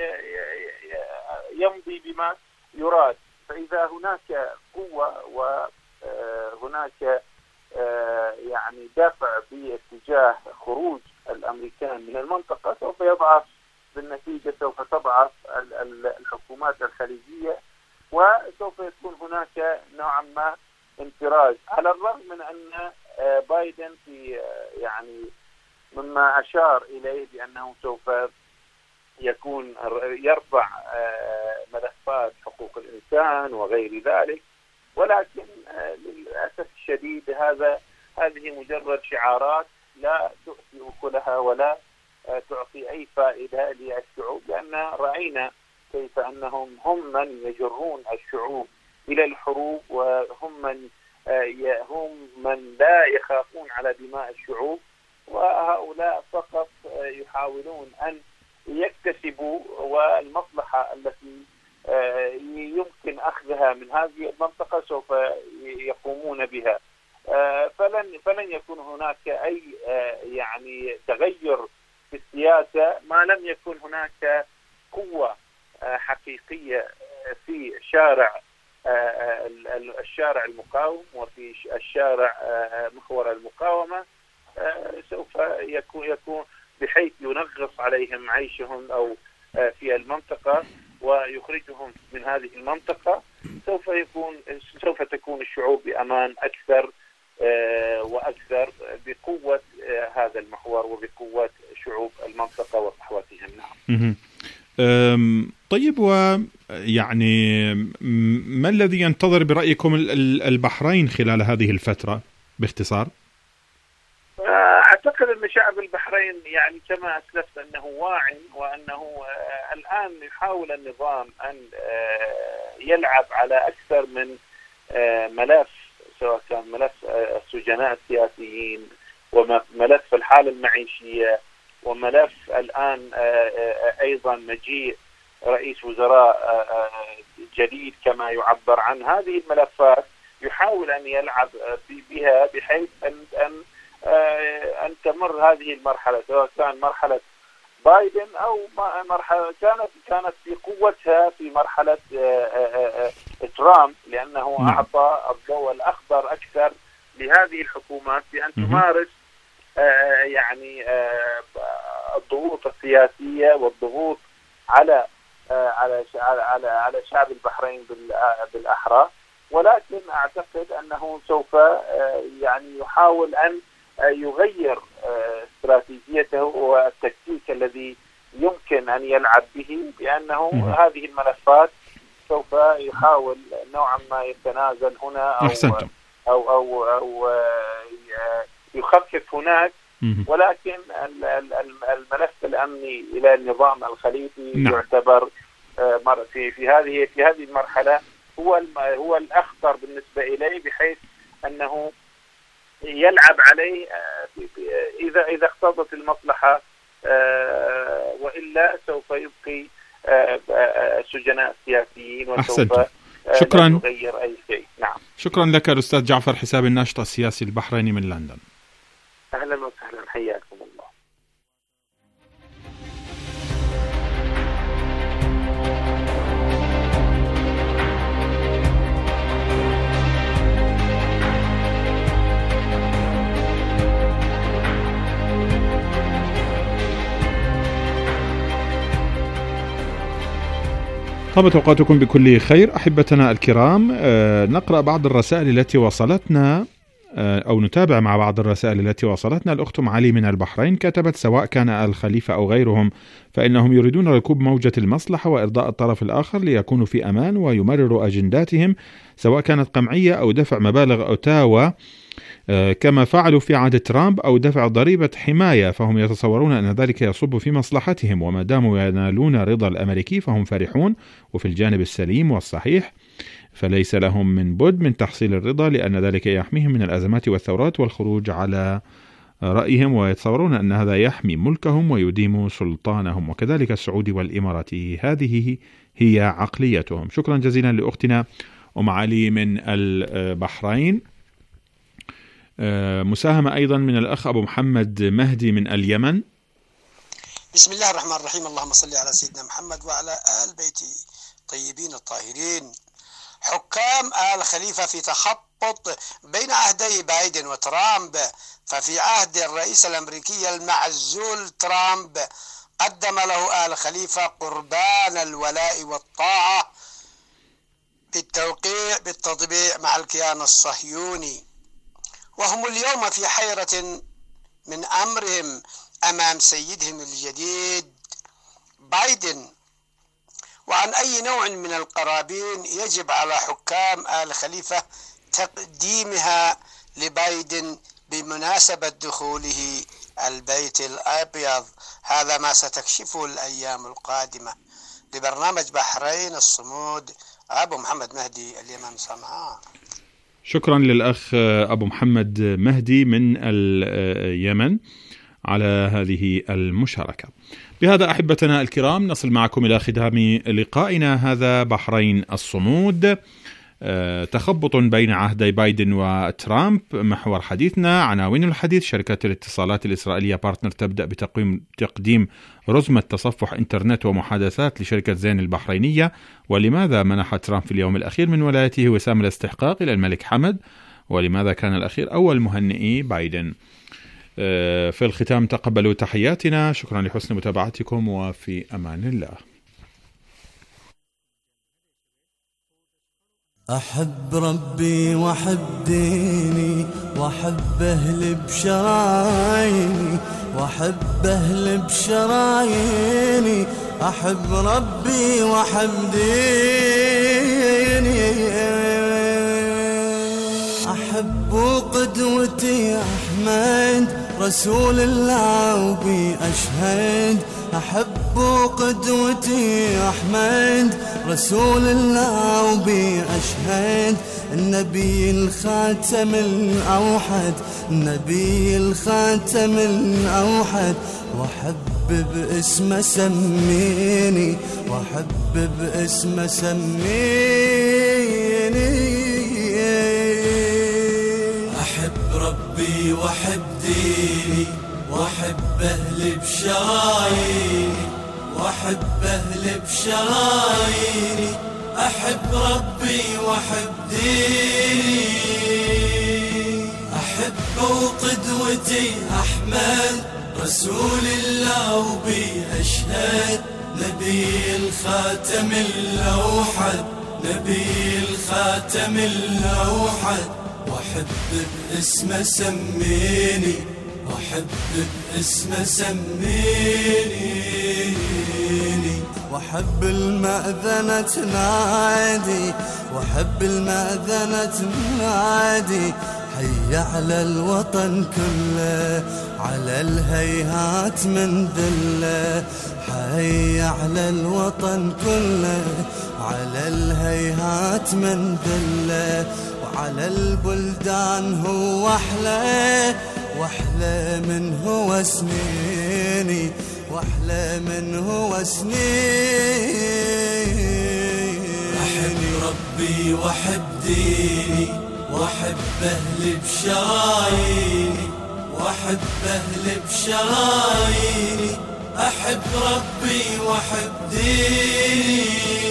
يمضي بما يراد. فإذا هناك قوة وهناك يعني دافع باتجاه خروج الأمريكان من المنطقة، سوف يضعف بالنتيجة، سوف تضعف الحكومات الخليجية، وسوف يكون هناك نوعا ما انفراج، على الرغم من أن بايدن في يعني مما أشار إليه بأنه سوف يكون يرفع ملفات حقوق الإنسان وغير ذلك، ولكن للأسف الشديد هذا هذه مجرد شعارات لا تؤتي أكلها ولا تعطي أي فائدة للشعوب، لأن رأينا كيف أنهم هم من يجرون الشعوب إلى الحروب، وهم من هم من لا يخافون على دماء الشعوب، وهؤلاء فقط يحاولون أن يكتسبوا، والمصلحة التي يمكن أخذها من هذه المنطقة سوف يقومون بها. فلن فلن يكون هناك أي يعني تغير في السياسة ما لم يكن هناك قوة حقيقية في شارع الشارع المقاوم وفي الشارع محور المقاومة، سوف يكون يكون بحيث ينغص عليهم عيشهم أو في المنطقة ويخرجهم من هذه المنطقة. سوف يكون سوف تكون الشعوب بأمان أكثر وأكثر بقوة هذا المحور وبقوة شعوب المنطقة وصحوتهم. نعم. طيب، ويعني ما الذي ينتظر برأيكم البحرين خلال هذه الفترة باختصار؟ أعتقد أن شعب البحرين يعني كما أسلفت أنه واع، وأنه الآن يحاول النظام أن يلعب على أكثر من ملف، سواء كان ملف السجناء السياسيين وملف الحالة المعيشية وملف الآن أيضا مجيء رئيس وزراء جديد كما يعبر عن. هذه الملفات يحاول أن يلعب بها بحيث أن أن أن تمر هذه المرحلة، سواء كان مرحلة بايدن أو مرحلة كانت كانت في قوتها في مرحلة ترامب، لأنه أعطى الضوء الأخضر أكثر لهذه الحكومات بأن تمارس يعني الضغوط السياسية والضغوط على على على على شعب البحرين بالأحرى. ولكن أعتقد أنه سوف يعني يحاول أن يغير استراتيجيته والتكتيك الذي يمكن أن يلعب به، بأنه هذه الملفات سوف يحاول نوعا ما يتنازل هنا أو أو أو, أو يخفف هناك، ولكن الملف الأمني إلى النظام الخليفي يعتبر في في هذه في هذه المرحلة هو هو الأخطر بالنسبة إليه، بحيث أنه يلعب عليه إذا إذا اقتضت المصلحة، وإلا سوف يبقي سجناء سياسيين وسوف شكرا. لا يغير أي شيء. نعم. شكرا لك الأستاذ جعفر حساب، الناشط السياسي البحريني من لندن. أهلا وسهلا، حياكم الله. طابت أوقاتكم بكل خير أحبتنا الكرام. أه نقرأ بعض الرسائل التي وصلتنا أه أو نتابع مع بعض الرسائل التي وصلتنا. الأخت أم علي من البحرين كتبت: سواء كان آل خليفة أو غيرهم فإنهم يريدون ركوب موجة المصلحة وإرضاء الطرف الآخر ليكونوا في أمان ويمرروا أجنداتهم، سواء كانت قمعية أو دفع مبالغ أوتاوا كما فعلوا في عهد ترامب أو دفع ضريبة حماية، فهم يتصورون أن ذلك يصب في مصلحتهم، وما داموا ينالون رضا الأمريكي فهم فرحون، وفي الجانب السليم والصحيح فليس لهم من بد من تحصيل الرضا، لأن ذلك يحميهم من الأزمات والثورات والخروج على رأيهم، ويتصورون أن هذا يحمي ملكهم ويديم سلطانهم، وكذلك السعودي والإماراتي، هذه هي عقليتهم. شكرا جزيلا لأختنا أم علي من البحرين. مساهمة أيضا من الأخ أبو محمد مهدي من اليمن. بسم الله الرحمن الرحيم، اللهم صل على سيدنا محمد وعلى آل بيته الطيبين الطاهرين. حكام آل خليفة في تخبط بين عهدي بايدن وترامب، ففي عهد الرئيس الأمريكي المعزول ترامب قدم له آل خليفة قربان الولاء والطاعة بالتوقيع بالتطبيع مع الكيان الصهيوني، وهم اليوم في حيرة من أمرهم أمام سيدهم الجديد بايدن. وعن أي نوع من القرابين يجب على حكام آل خليفة تقديمها لبايدن بمناسبة دخوله البيت الأبيض؟ هذا ما ستكشفه الأيام القادمة. لبرنامج بحرين الصمود، أبو محمد مهدي، اليمن، صنعاء. شكرا للأخ أبو محمد مهدي من اليمن على هذه المشاركة. بهذا أحبتنا الكرام نصل معكم إلى ختام لقائنا هذا بحرين الصمود. تخبط بين عهدي بايدن وترامب محور حديثنا. عناوين الحديث: شركة الاتصالات الإسرائيلية بارتنر تبدأ بتقديم تقديم رزمة تصفح إنترنت ومحادثات لشركة زين البحرينية، ولماذا منح ترامب في اليوم الأخير من ولايته وسام الاستحقاق إلى الملك حمد، ولماذا كان الأخير أول مهنئي بايدن. في الختام تقبلوا تحياتنا، شكرا لحسن متابعتكم وفي أمان الله. أحب ربي وأحب ديني وأحب أهل بشرايني وأحب أهل بشرايني، أحب ربي وأحب ديني، أحب قدوتي أحمد رسول الله وبي أشهد، أحب قدوتي أحمد رسول الله وبي أشهد، النبي الخاتم الأوحد، النبي الخاتم الأوحد، وأحب باسمه سميني، وأحب باسمه سميني، أحب ربي وأحب ديني وأحب أهل بشراييني وأحب أهل بشراييني، أحب ربي وأحب ديني، أحب وقدوتي أحمد رسول الله وبي أشهد، نبي الخاتم الأوحد، نبي الخاتم الأوحد، وأحب باسمه سميني، وأحب باسمه سميني، وأحب المأذنة تنادي، وأحب المأذنة تنادي، حي على الوطن كله، على الهيهات من ذله، حي على الوطن كله، على الهيهات من ذله، وعلى البلدان هو أحلى، وأحلى من هو سنيني، وأحلى من هو سنيني، أحب ربي وأحب ديني وأحب أهل بشراييني، وأحب أهل بشراييني، أحب ربي وأحب ديني،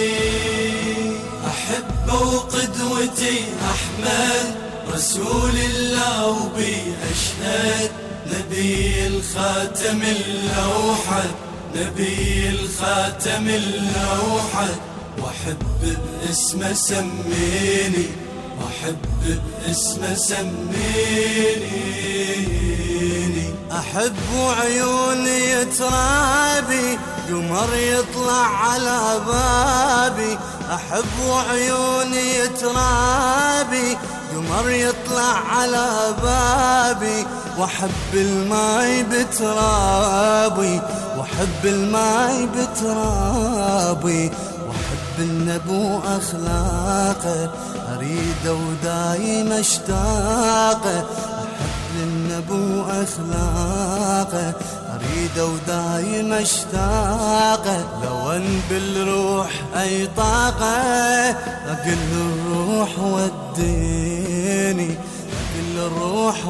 أحب وقدوتي أحمد رسول الله وبي أشهد، نبي الخاتم الأوحد، نبي الخاتم الأوحد، وأحب باسمه سميني، وأحب باسمه سميني، أحب عيوني ترابي قمر يطلع على بابي، أحب عيوني ترابي قمر يطلع على بابي، وأحب الماي بترابي، وأحب الماي بترابي، وأحب النبو أخلاقه أريده ودايم أشتاقه، أحب النبو أخلاقه أريده ودايم أشتاقه، لو أن بالروح أي طاقة أقل الروح وديني، أقل الروح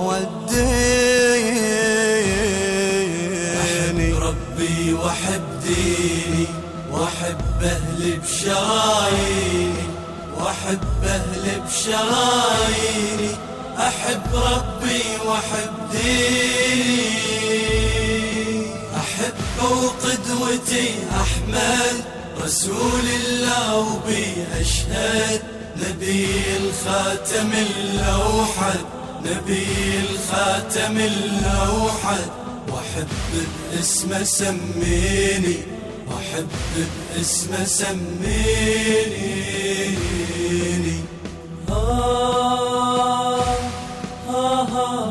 وديني، أحب ربي وأحب ديني وأحب أهل بشراييني، وأحب أهل بشراييني، أحب ربي وأحب ديني، أحب وقدوتي أحمد رسول الله وبي أشهد، نبي الخاتم الأوحد، نبي الخاتم الأوحد، وأحب باسمه سميني، أحب باسمه سميني. آه آه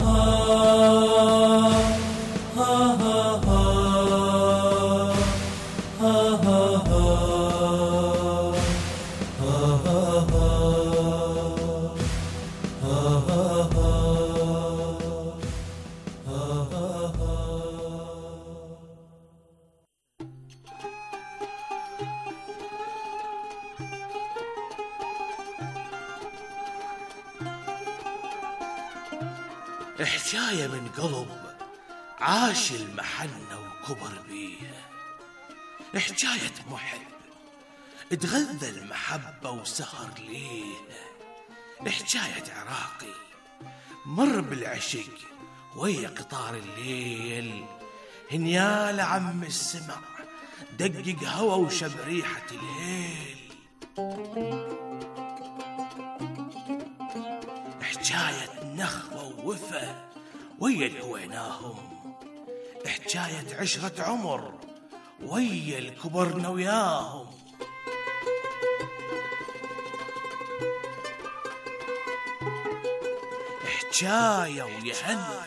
حكاية من قلب عاش المحنة وكبر بيها، حكاية محب اتغذى المحبة وسهر ليها، حكاية عراقي مر بالعشق ويا قطار الليل، هنيال عم السمع دقق هوا وشم ريحة الهيل. حكاية نخوة ووفا ويا الهويناهم، حكاية عشرة عمر ويا الكبرنا وياهم. حكاية ويهنى.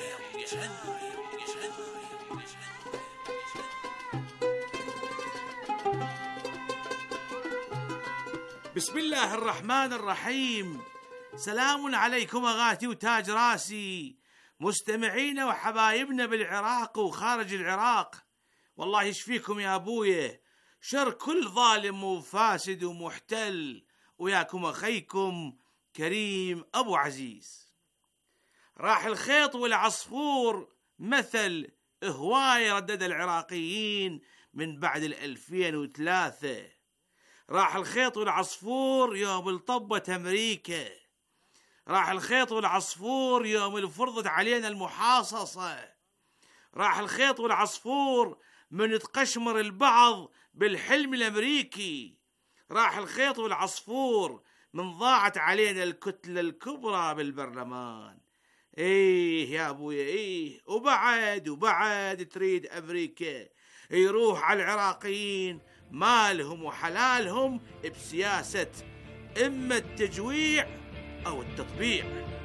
بسم الله الرحمن الرحيم. سلام عليكم أغاتي وتاج راسي، مستمعين وحبايبنا بالعراق وخارج العراق. والله يشفيكم يا أبويا شر كل ظالم وفاسد ومحتل، وياكم أخيكم كريم أبو عزيز. راح الخيط والعصفور مثل هواية ردد العراقيين من بعد الألفين وثلاثة. راح الخيط والعصفور يوم الطبت أمريكا، راح الخيط والعصفور يوم اللي فرضت علينا المحاصصة، راح الخيط والعصفور من تقشمر البعض بالحلم الأمريكي، راح الخيط والعصفور من ضاعت علينا الكتلة الكبرى بالبرلمان. ايه يا ابويا ايه، وبعد وبعد تريد أمريكا يروح على العراقيين مالهم وحلالهم بسياسة إما التجويع أو التطبيع.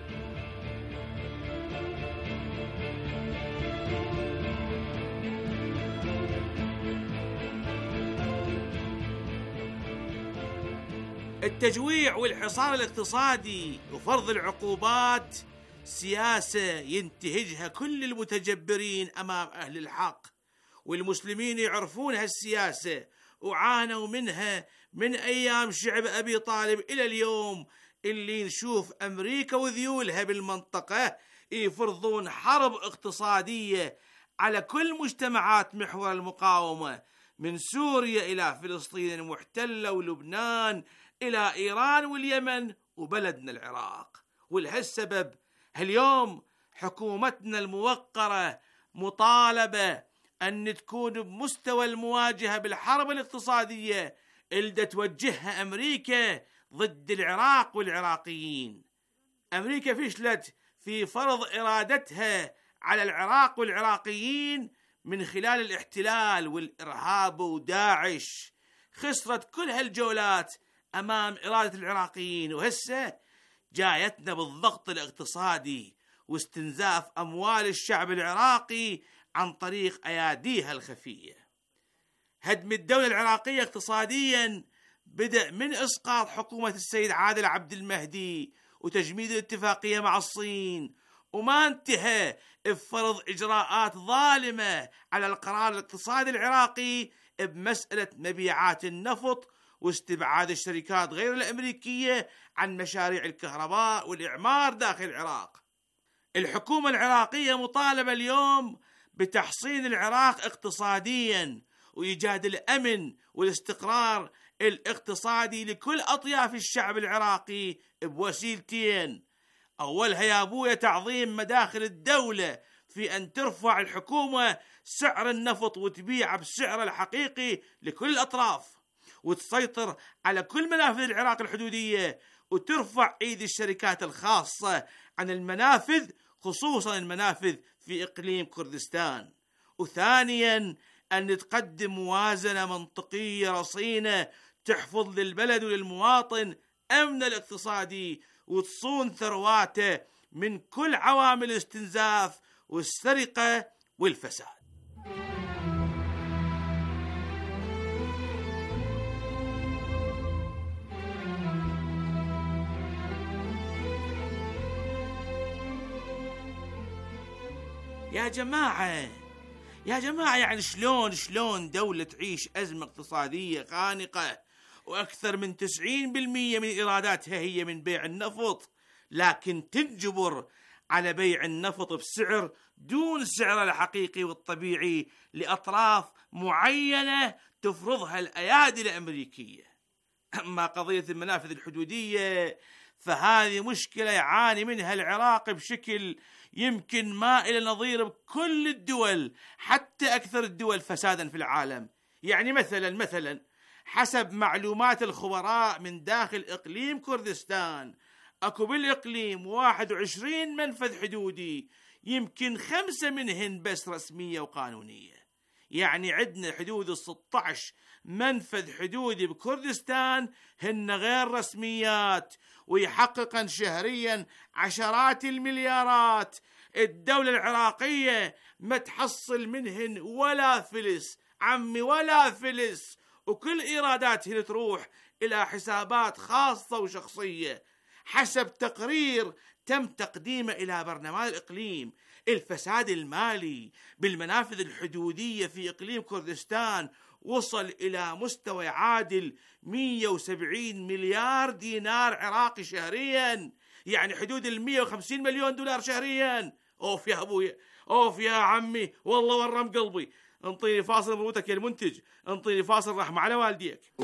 التجويع والحصار الاقتصادي وفرض العقوبات سياسة ينتهجها كل المتجبرين أمام أهل الحق، والمسلمين يعرفون هالسياسة وعانوا منها من أيام شعب أبي طالب إلى اليوم، اللي نشوف أمريكا وذيولها بالمنطقة يفرضون حرب اقتصادية على كل مجتمعات محور المقاومة، من سوريا إلى فلسطين المحتلة ولبنان إلى إيران واليمن وبلدنا العراق. ولهالسبب هاليوم حكومتنا الموقرة مطالبة أن تكون بمستوى المواجهة بالحرب الاقتصادية اللي توجهها أمريكا ضد العراق والعراقيين. أمريكا فشلت في فرض إرادتها على العراق والعراقيين من خلال الاحتلال والإرهاب وداعش، خسرت كل هالجولات أمام إرادة العراقيين، وهسه جايتنا بالضغط الاقتصادي واستنزاف أموال الشعب العراقي عن طريق أياديها الخفية. هدم الدولة العراقية اقتصاديا بدأ من إسقاط حكومة السيد عادل عبد المهدي وتجميد الاتفاقية مع الصين، وما انتهى بفرض إجراءات ظالمة على القرار الاقتصادي العراقي بمسألة مبيعات النفط واستبعاد الشركات غير الأمريكية عن مشاريع الكهرباء والإعمار داخل العراق. الحكومة العراقية مطالبة اليوم بتحصين العراق اقتصاديا وإيجاد الأمن والاستقرار الاقتصادي لكل أطياف الشعب العراقي بوسيلتين. أولها يا أبويا تعظيم مداخل الدولة في أن ترفع الحكومة سعر النفط وتبيع بسعره الحقيقي لكل الأطراف، وتسيطر على كل منافذ العراق الحدودية، وترفع أيدي الشركات الخاصة عن المنافذ، خصوصا المنافذ في إقليم كردستان. وثانيا أن تقدم موازنة منطقية رصينة تحفظ للبلد وللمواطن أمن الاقتصادي وتصون ثرواته من كل عوامل الاستنزاف والسرقة والفساد. يا جماعة يا جماعة يعني شلون شلون دولة تعيش أزمة اقتصادية خانقة وأكثر من تسعين بالمئة من إيراداتها هي من بيع النفط، لكن تنجبر على بيع النفط بسعر دون سعره الحقيقي والطبيعي لأطراف معينة تفرضها الأيادي الأمريكية. أما قضية المنافذ الحدودية فهذه مشكلة يعاني منها العراق بشكل يمكن ما إلى نظير بكل الدول، حتى أكثر الدول فسادا في العالم. يعني مثلا مثلا حسب معلومات الخبراء من داخل إقليم كردستان أكو بالإقليم واحد وعشرين منفذ حدودي، يمكن خمسة منهن بس رسمية وقانونية. يعني عندنا حدود الستة عشر منفذ حدودي بكردستان هن غير رسميات ويحققن شهريا عشرات المليارات. الدولة العراقية ما تحصل منهن ولا فلس عمي ولا فلس، وكل إيراداتهن تروح إلى حسابات خاصة وشخصية. حسب تقرير تم تقديمه إلى برلمان الإقليم، الفساد المالي بالمنافذ الحدودية في إقليم كردستان وصل إلى مستوى يعادل مئة وسبعين مليار دينار عراقي شهريا، يعني حدود المئة وخمسين مليون دولار شهريا. أوف يا أبويا، أوف يا عمي، والله ورم قلبي. انطيني فاصل مروتك يا المنتج، انطيني فاصل رحمة على والديك.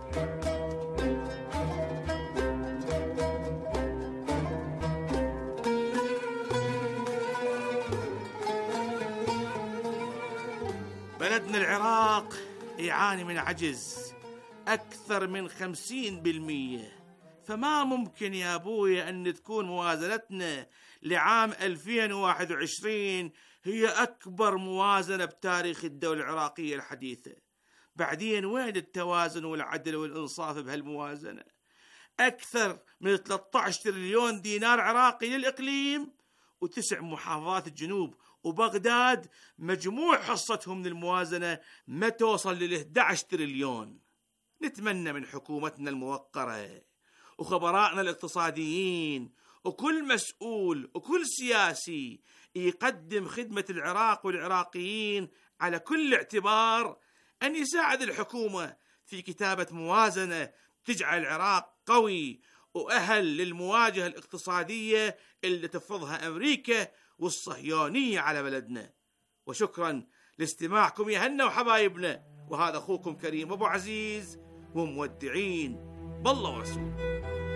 بلدنا العراق يعاني من عجز أكثر من خمسين بالمئة، فما ممكن يا أبويا أن تكون موازنتنا لعام ألفين وواحد وعشرين هي أكبر موازنة بتاريخ الدولة العراقية الحديثة. بعدين وين التوازن والعدل والإنصاف بهالموازنة؟ أكثر من ثلاثة عشر تريليون دينار عراقي للإقليم، وتسع محافظات الجنوب وبغداد مجموع حصتهم من الموازنة ما توصل لل إحدى عشر تريليون. نتمنى من حكومتنا الموقرة وخبرائنا الاقتصاديين وكل مسؤول وكل سياسي يقدم خدمة العراق والعراقيين على كل اعتبار أن يساعد الحكومة في كتابة موازنة تجعل العراق قوي وأهل للمواجهة الاقتصادية اللي تفرضها أمريكا والصهيونية على بلدنا. وشكرا لاستماعكم يا هنا وحبايبنا، وهذا أخوكم كريم أبو عزيز، ومودعين بالله ورسوله.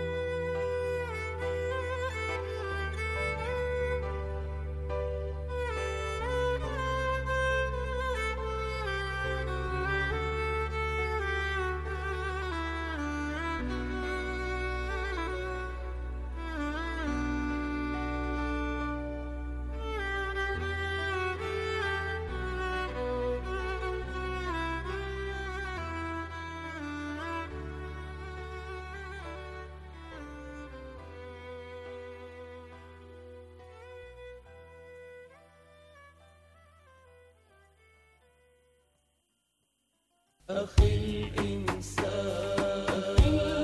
أخي الإنسان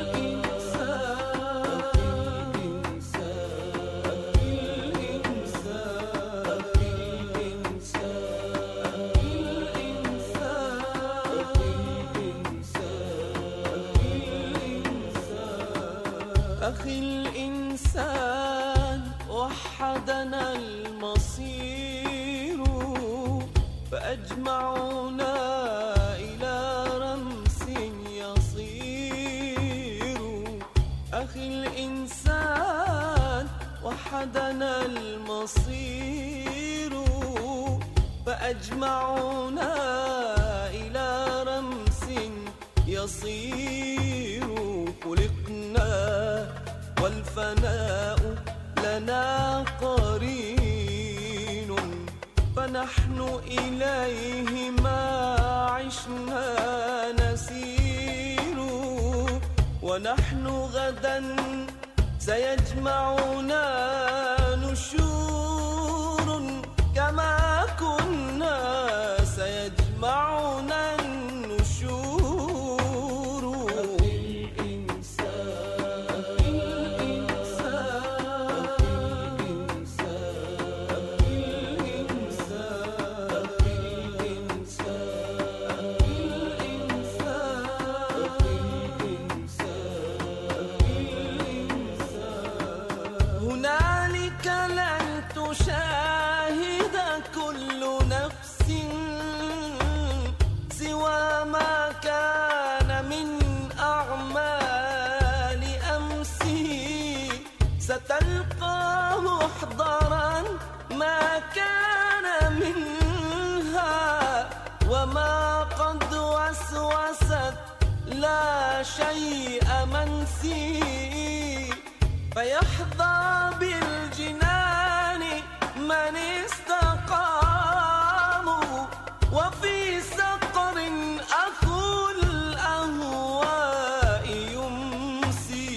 أخي الإنسان وحدنا المصير فأجمعنا إلى رمس يصير. أخي الإنسان وحدنا المصير فأجمعنا إلى رمس يصير. خلقنا والفناء لنا قرين فنحن إليه ما عشنا نسير ونحن غدا سيجمعنا نشور كما كنا سيجمعنا النشور. هنالك لن تشاهد كل نفس سوى ما كان من أعمال أمسي، ستلقى محضرا ما كان منها وما قد وسوست لا شيء منسي، فيحظى بالجنان من استقاموا وفي سقر أخو الأهواء يمسي.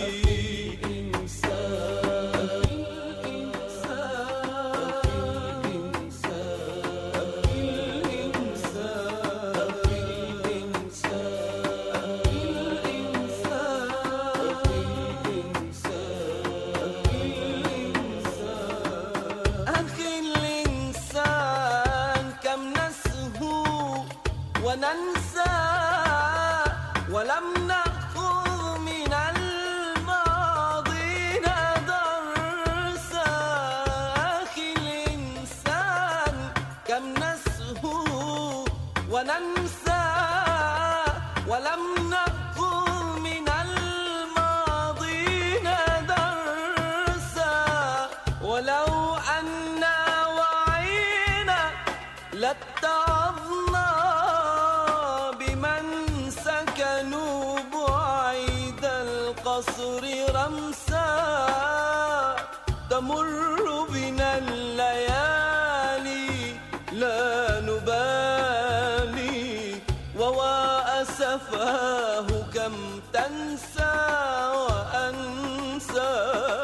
وننسى ولم نأخذ من الماضين درسا. أخي الإنسان كم نسهو وننسى ولم نأخذ من الماضين درسا، ولو أنا وعينا لاتعظنا سكنوا بعيد القصر رمسا. تمر بنا الليالي لا نبالي، وأسفاه كم تنسى وأنسى.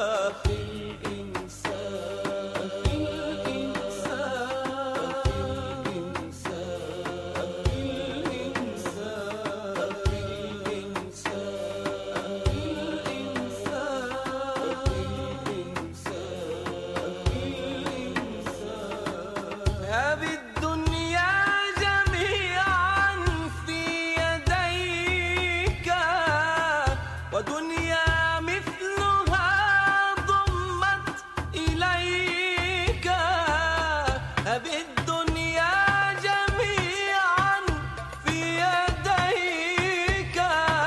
هذه الدنيا جميعا في يديك، ودنيا مثلها ضمت إليك. هذه الدنيا جميعا في يديك،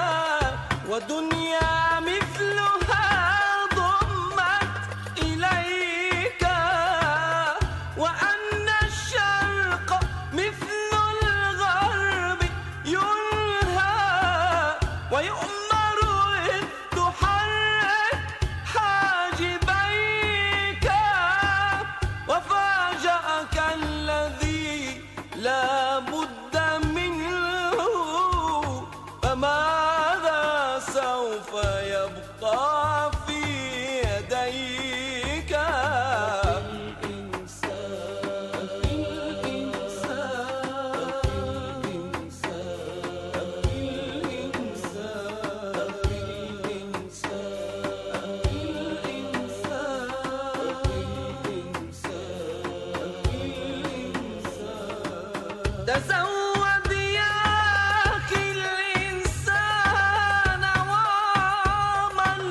ودنيا مثلها ضمت إليك. وأن الشرق مثل الغرب ينهى ويؤمر إذ تحرك حاجبيك، وفاجأك الذي لا بد منه، فماذا سوف يبقى في يديك؟ تزود يا أخي الإنسان وعمل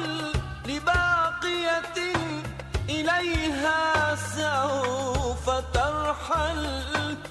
لباقية إليها سوف ترحل.